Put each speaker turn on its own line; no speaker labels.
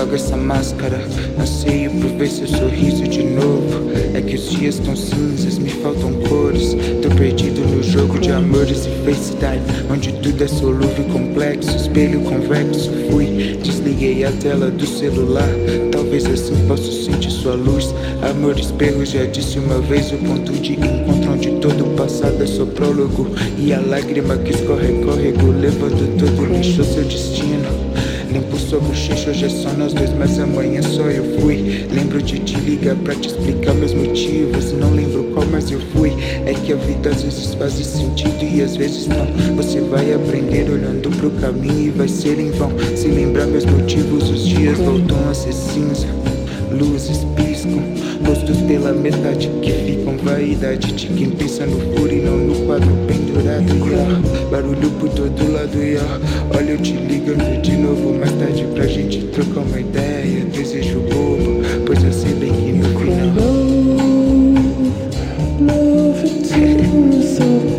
apago essa máscara. Anseio por ver seu sorriso de novo. É que os dias tão cinzas, me faltam cores. Tô perdido no jogo de amores e felicidade, onde tudo é solúvel e complexo. Espelho convexo, fui, desliguei a tela do celular. Talvez assim possa sentir sua luz. Amor espelho, já disse uma vez. O ponto de encontro onde todo o passado é só prólogo. E a lágrima que escorre, córrego, levando todo lixo ao seu destino. Limpo sua bochecha, hoje é só nós dois, mas amanhã só eu fui. Lembro de te ligar pra te explicar meus motivos. Não lembro qual, mas eu fui. É que a vida às vezes faz sentido e às vezes não. Você vai aprender olhando pro caminho e vai ser em vão. Se lembrar meus motivos, os dias voltam a ser cinza. Luzes piscam, rostos pela metade que ficam vaidade de quem pensa no furo e não no quadro pendurado. E ó, barulho por todo lado. E ó, olha eu te ligando de novo mais tarde pra gente trocar uma ideia. Desejo bobo, pois eu sei bem que no final
Love it to so